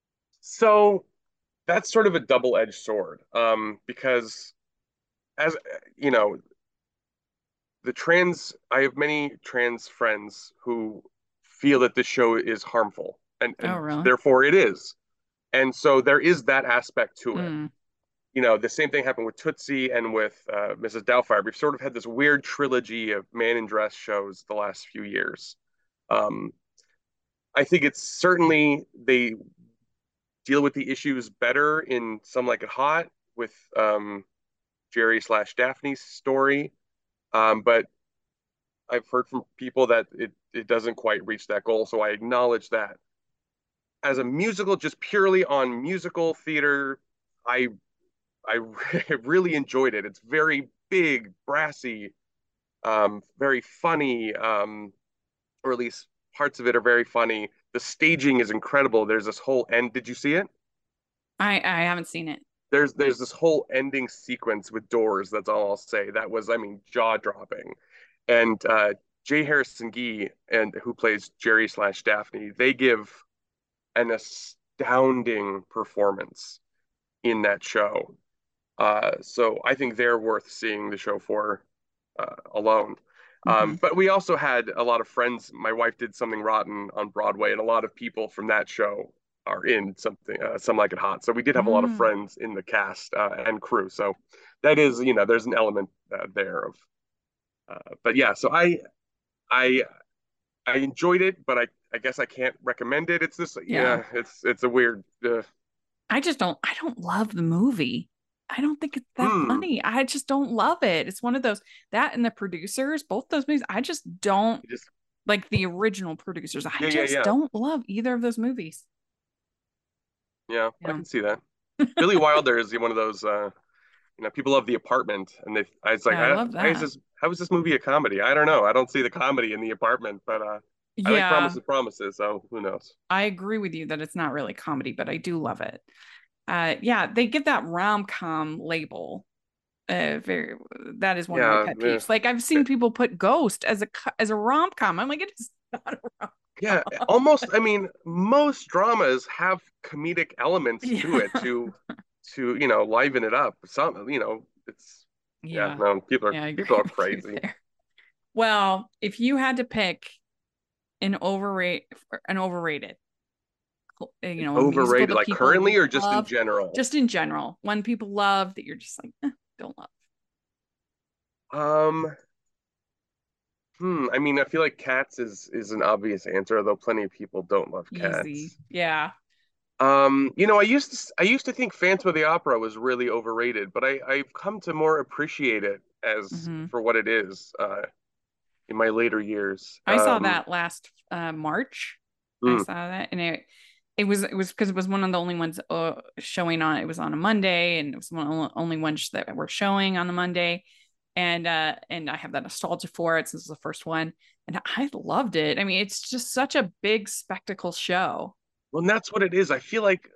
So that's sort of a double-edged sword, um, because as you know, the trans, I have many trans friends who feel that this show is harmful, and, and Oh, really? therefore it is. And so there is that aspect to it. Mm. You know, the same thing happened with Tootsie and with uh, Missus Doubtfire. We've sort of had this weird trilogy of man in dress shows the last few years. Um, I think it's certainly they deal with the issues better in Some Like It Hot with um, Jerry slash Daphne's story. Um, but I've heard from people that it, it doesn't quite reach that goal. So I acknowledge that. As a musical, just purely on musical theater, I I really enjoyed it. It's very big, brassy, um, very funny, um, or at least parts of it are very funny. The staging is incredible. There's this whole end. Did you see it? I I haven't seen it. There's there's this whole ending sequence with doors. That's all I'll say. That was, I mean, jaw dropping. And uh, J. Harrison Ghee, and who plays Jerry slash Daphne, they give an astounding performance in that show. Uh, so I think they're worth seeing the show for uh, alone. Um, Mm-hmm. but we also had a lot of friends. My wife did Something Rotten on Broadway, and a lot of people from that show are in something, uh, Some Like It Hot. So we did have a lot of Mm. friends in the cast uh, and crew. So that is, you know, there's an element uh, there of. Uh, but yeah, so I, I, I enjoyed it, but I, I guess I can't recommend it. It's this, Yeah. yeah, it's, it's a weird. Uh, I just don't I don't love the movie. I don't think it's that Hmm. funny. I just don't love it. It's one of those that and the producers, both those movies, I just don't just like the original producers. I Yeah, yeah, just yeah. don't love either of those movies. yeah, I Yeah. can see that. Billy Wilder is one of those. Uh, you know, people love The Apartment, and they. I was like, Yeah, I I, love why is that. this? How is this movie a comedy? I don't know. I don't see the comedy in The Apartment, but uh, I like Yeah, Promises, Promises. So who knows? I agree with you that it's not really comedy, but I do love it. Uh yeah, they give that rom-com label. Uh very that is one of my Yeah, pet yeah, peeves. Like I've seen people put Ghost as a co- as a rom-com. I'm like, it is not a rom. yeah. Almost. I mean, most dramas have comedic elements to it Yeah. to to you know liven it up. Some you know it's yeah. Yeah. No, people are Yeah, I agree people are with you crazy. there. Well, if you had to pick an overrate an overrated, you know, a musical Overrated, that like people currently or just in love, general? just in general, one people love that you're just like, eh, don't love. Um. Hmm. I mean, I feel like Cats is is an obvious answer, although plenty of people don't love Easy. Cats. Yeah. Um, you know, I used to I used to think Phantom of the Opera was really overrated, but I I've come to more appreciate it as Hmm. for what it is uh in my later years. I saw Um, that last uh March. I hmm, saw that and it it was it was because it was one of the only ones uh, showing on it was on a Monday and it was one of the only ones that were showing on the Monday. And uh, and I have that nostalgia for it since it was the first one. And I loved it. I mean, it's just such a big spectacle show. Well, and that's what it is. I feel like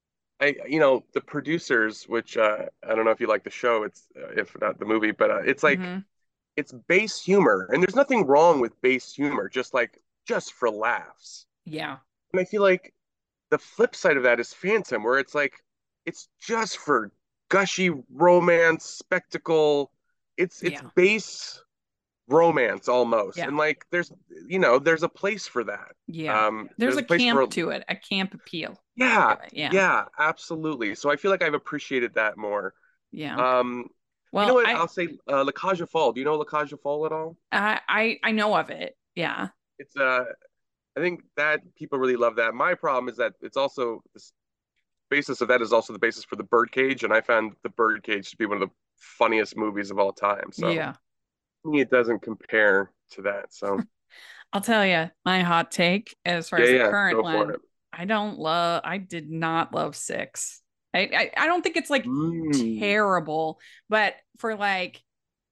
I, you know, the producers, which uh, I don't know if you like the show, it's uh, if not the movie, but uh, it's like Mm-hmm. it's base humor, and there's nothing wrong with base humor, just like just for laughs. Yeah. And I feel like the flip side of that is Phantom, where it's like it's just for gushy romance, spectacle. It's it's Yeah. base romance almost. Yeah. And like there's you know, there's a place for that. Yeah. Um There's there's a a place camp for to it, a camp appeal. yeah, Yeah. yeah, absolutely. So I feel like I've appreciated that more. Yeah. Um you know Well, what? I I'll say uh La Cage aux Folles. Do you know La Cage aux Folles at all? I I I know of it. Yeah. It's uh I think that people really love that. My problem is that it's also the basis of that is also the basis for the Birdcage, and I found the Birdcage to be one of the funniest movies of all time. So Yeah. to me, it doesn't compare to that. So I'll tell you my hot take as far yeah, as the yeah, current go for one. it. I don't love, I did not love six. I, I, I don't think it's like Mm. terrible, but for like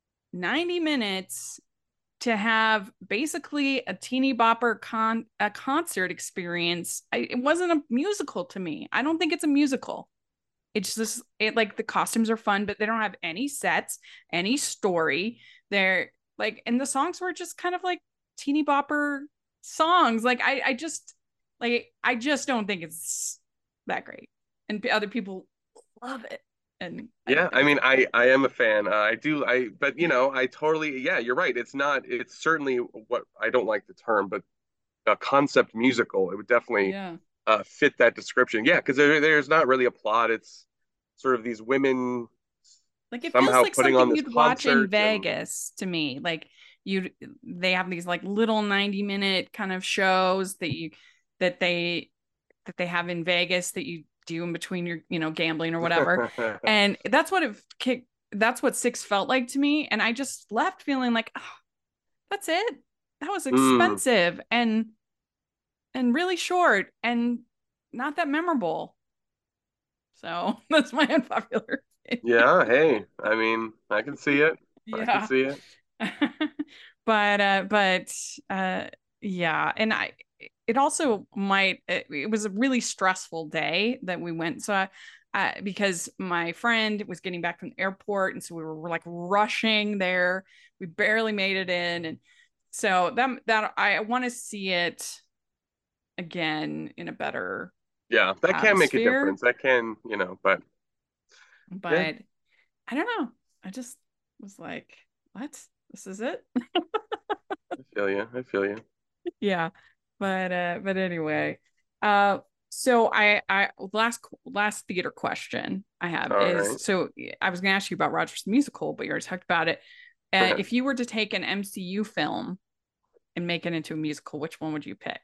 ninety minutes to have basically a teeny bopper con a concert experience, I, it wasn't a musical to me. I don't think it's a musical. It's just it like the costumes are fun, but they don't have any sets, any story. They're like, and the songs were just kind of like teeny bopper songs. Like I, I just like I just don't think it's that great, and other people love it, and I Yeah, don't think I it's mean, that I great. I am a fan. Uh, I do I, but you know, I totally yeah, you're right. It's not. It's certainly what I don't like the term, but a concept musical. It would definitely Yeah, uh, fit that description. Yeah, because there, there's not really a plot. It's sort of these women like it feels somehow like putting on something this you'd watch in concert and Vegas to me. Like you, they have these like little ninety minute kind of shows that you that they that they have in Vegas that you do in between your, you know, gambling or whatever. And that's what it kicked. That's what Six felt like to me. And I just left feeling like, oh, that's it. That was mm, expensive and and really short and not that memorable. So that's my unpopular opinion. yeah, hey, I mean, I can see it. I can Yeah. see it. but uh but uh yeah, and I it also might it, it was a really stressful day that we went, so I, uh, because my friend was getting back from the airport, and so we were, were like rushing there. We barely made it in, and so that that I want to see it again in a better Yeah, that can make a atmosphere. difference. That can, you know, but yeah, But I don't know. I just was like, what? This is it? I feel you. I feel you. Yeah. But uh but anyway. Uh so I I last last theater question I have All right. is, so I was gonna ask you about Rogers the Musical, but you already talked about it. Uh, if you were to take an M C U film and make it into a musical, which one would you pick?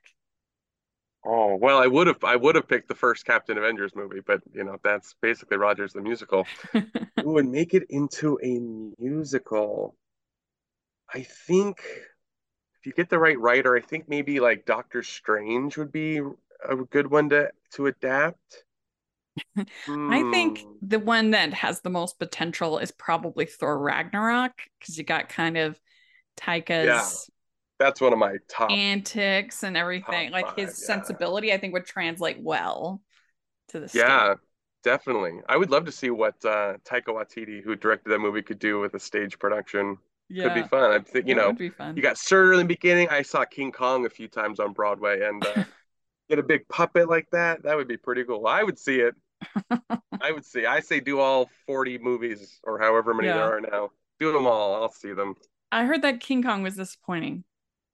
Oh, well, I would have I would have picked the first Captain Avengers movie, but you know, that's basically Rogers the Musical. Who would make it into a musical? I think if you get the right writer, I think maybe like Doctor Strange would be a good one to to adapt. I think Hmm. the one that has the most potential is probably Thor Ragnarok, because you got kind of Yeah, Taika's that's one of my top antics and top everything. Like five. his Yeah. sensibility, I think would translate well to the story. Yeah, definitely. I would love to see what uh, Taika Waititi, who directed that movie, could do with a stage production. Could be Yeah, fun. I think, you it know, would be fun. you got Sir in the beginning. I saw King Kong a few times on Broadway, and uh, get a big puppet like that. That would be pretty cool. I would see it. I would see. I say do all forty movies or however many there Yeah. are now. Do them all. I'll see them. I heard that King Kong was disappointing.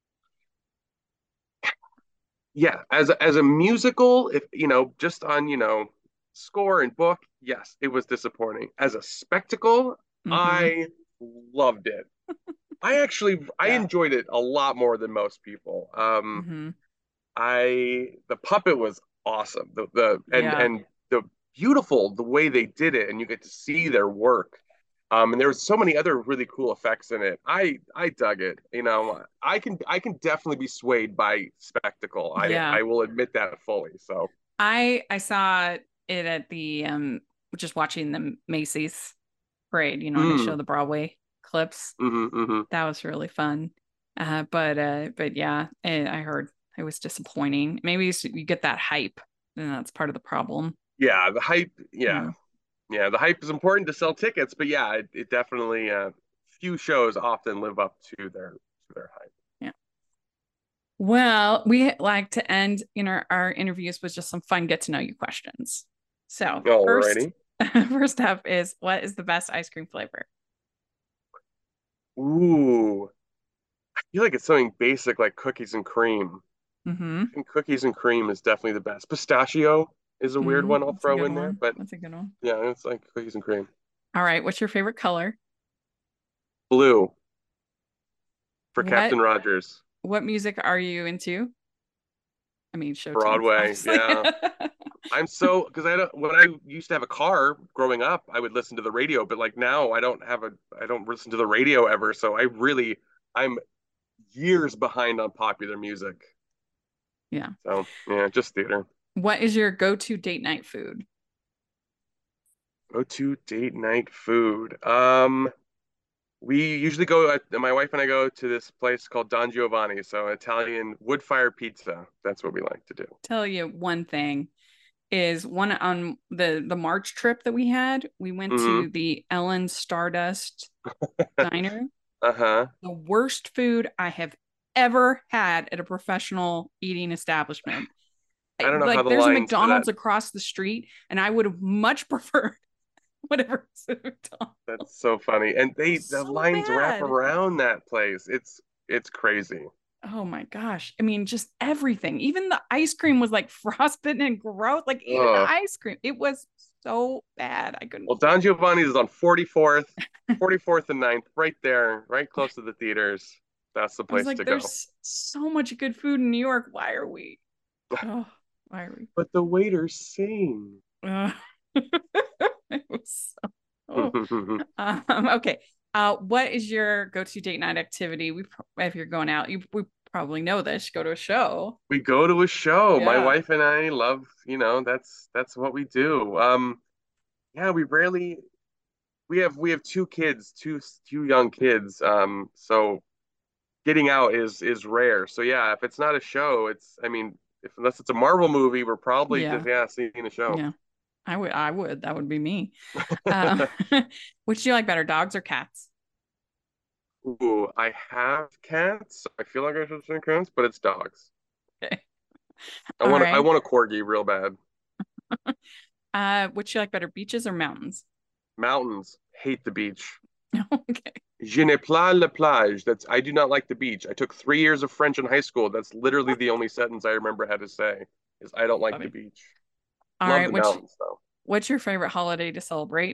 Yeah, as a, as a musical, if you know, just on, you know, score and book, yes, it was disappointing. As a spectacle, Mm-hmm. I loved it. I actually I Yeah. enjoyed it a lot more than most people. Um, Mm-hmm. I the puppet was awesome. The the and Yeah. and the beautiful the way they did it, and you get to see their work. Um, and there was so many other really cool effects in it. I I dug it. You know, I can I can definitely be swayed by spectacle. I Yeah. I will admit that fully. So I I saw it at the um just watching the Macy's parade, you know, when they show mm, the Broadway clips. Mm-hmm, mm-hmm. That was really fun. Uh, but uh, but yeah, I I heard it was disappointing. Maybe you s- you get that hype, and that's part of the problem. Yeah, the hype. Yeah, Yeah. yeah, the hype is important to sell tickets, but yeah, it, it definitely. Uh, few shows often live up to their to their hype. Yeah. Well, we like to end in our, our interviews with just some fun get to know you questions. So first, Alrighty. first up is what is the best ice cream flavor? Ooh, I feel like it's something basic like cookies and cream. Mm-hmm. I think cookies and cream is definitely the best. Pistachio is a weird Mm, one I'll that's a throw good in there, one. but That's a good one. yeah, it's like cookies and cream. All right. What's your favorite color? Blue for What Captain Rogers. what music are you into? I mean, show tunes, Broadway, obviously. yeah. I'm so because I don't when I used to have a car growing up, I would listen to the radio, but like now I don't have a I don't listen to the radio ever, so I really I'm years behind on popular music. Yeah. So yeah, just theater. What is your go-to date night food? Go to date night food. Um, we usually go. uh, My wife and I go to this place called Don Giovanni, so Italian wood fire pizza. That's what we like to do. Tell you one thing is one on the the March trip that we had, we went Hmm. to the Ellen Stardust Diner. Uh-huh. The worst food I have ever had at a professional eating establishment. I I- don't know how like the there's a lines for that. McDonald's across the street, and I would have much preferred whatever was at McDonald's. That's so funny. And It they was the so lines wrap bad. around that place. It's it's crazy. Oh my gosh. I mean, just everything. Even the ice cream was like frostbitten and gross. Like even the Ugh. ice cream, it was so bad. I couldn't. Well, Don Giovanni's is on forty-fourth, forty-fourth and ninth, right there, right close to the theaters. That's the I was place like, to go. there's so much good food in New York. Why are we? Oh, why are we? But the waiters sing. Uh, it was so. Oh. Um, okay. Uh, what is your go-to date night activity? We, pro- if you're going out, you we probably know this. Go to a show. We go to a show. My Yeah. wife and I love, you know, that's that's what we do. Um, yeah, we rarely we have we have two kids, two two young kids. Um, so getting out is is rare. So yeah, if it's not a show, it's I mean, if unless it's a Marvel movie, we're probably Yeah. just yeah seeing a show. Yeah. I would. I would. That would be me. Um, which do you like better, dogs or cats? Ooh, I have cats. I feel like I should say cats, but it's dogs. Okay. I All want I right. want a corgi real bad. Uh, which do you like better, beaches or mountains? Mountains. Hate the beach. Okay. Je n'ai pas la plage. That's I do not like the beach. I took three years of French in high school. That's literally the only sentence I remember how to say is I don't like the Funny. beach. All Love right. the Which mountains though. what's your favorite holiday to celebrate?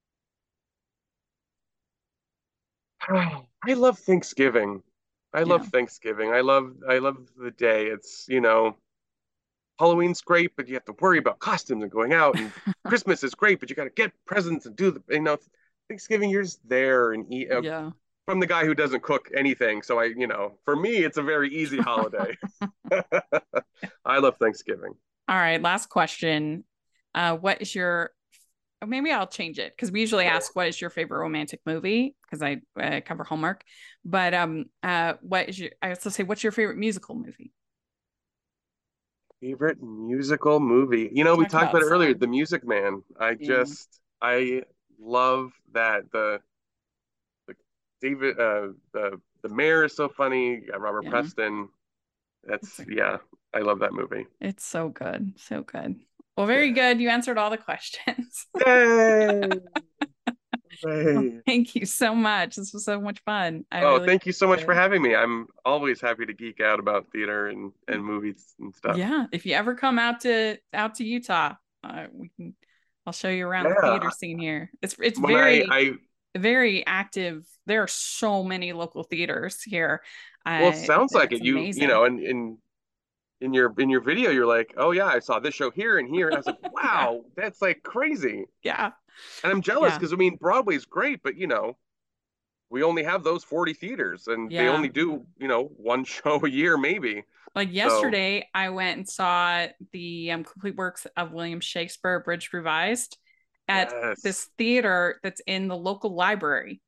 I love Thanksgiving. I Yeah. love Thanksgiving. I love I love the day. It's, you know, Halloween's great, but you have to worry about costumes and going out, and Christmas is great, but you got to get presents and do the, you know, Thanksgiving you're just there and eat uh, Yeah. from the guy who doesn't cook anything. So I, you know, for me it's a very easy holiday. I love Thanksgiving. All right. Last question. Uh, what is your maybe I'll change it because we usually ask what is your favorite romantic movie because I uh, cover Hallmark. But um, uh, what is your? I also say what's your favorite musical movie? Favorite musical movie. You know, we Talked talked about about it earlier, song. The Music Man. I Yeah. just I love that the the David uh the the mayor is so funny. You got Robert Yeah. Preston. That's It's a- yeah, I love that movie. It's so good, so good. Well, very good. You answered all the questions. Yay! Well, Yay. thank you so much. This was so much fun. I Oh, really thank you so much enjoyed for it. having me. I'm always happy to geek out about theater and and movies and stuff. Yeah, if you ever come out to out to Utah, uh, we can. I'll show you around the Yeah. theater scene here. It's it's When very I I very active. There are so many local theaters here. well, it Uh, sounds like it's it. You you amazing. know, and in in your in your video, you're like, oh yeah, I saw this show here and here, and I was like, Yeah, wow, that's like crazy. yeah, And I'm jealous yeah, because I mean, Broadway's great, but you know, we only have those forty theaters, and they yeah. only do you know one show a year maybe. Like So yesterday, I went and saw the um, complete works of William Shakespeare, Abridged Revised, at this yes, theater that's in the local library. It's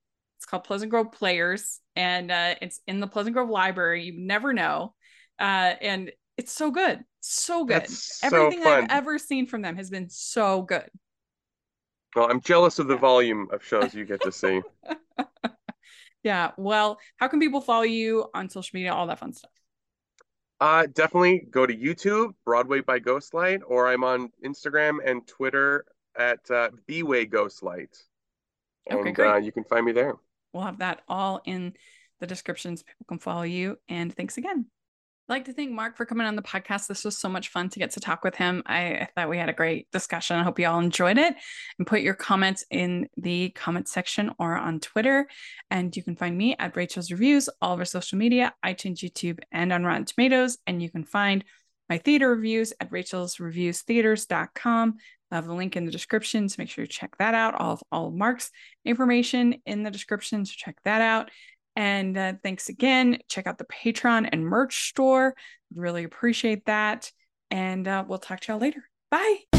It's called Pleasant Grove Players, and uh, it's in the Pleasant Grove Library. You never know. Uh, and it's so good. So good. That's so Everything fun. I've ever seen from them has been so good. Well, I'm jealous of the volume of shows you get to see. Yeah. Well, how can people follow you on social media, all that fun stuff? Uh, definitely go to YouTube, Broadway by Ghostlight, or I'm on Instagram and Twitter at uh, B-Way Ghostlight. And Okay, great. Uh, you can find me there. We'll have that all in the descriptions. People can follow you. And thanks again. I'd like to thank Mark for coming on the podcast. This was so much fun to get to talk with him. I, I thought we had a great discussion. I hope you all enjoyed it. And put your comments in the comment section or on Twitter. And you can find me at Rachel's Reviews, all of our social media, iTunes, YouTube, and on Rotten Tomatoes. And you can find my theater reviews at rachels reviews theaters dot com. I have a link in the description, so make sure you check that out. All of, all of Mark's information in the description, so check that out. And uh, thanks again. Check out the Patreon and merch store. Really appreciate that. And uh, we'll talk to y'all later. Bye.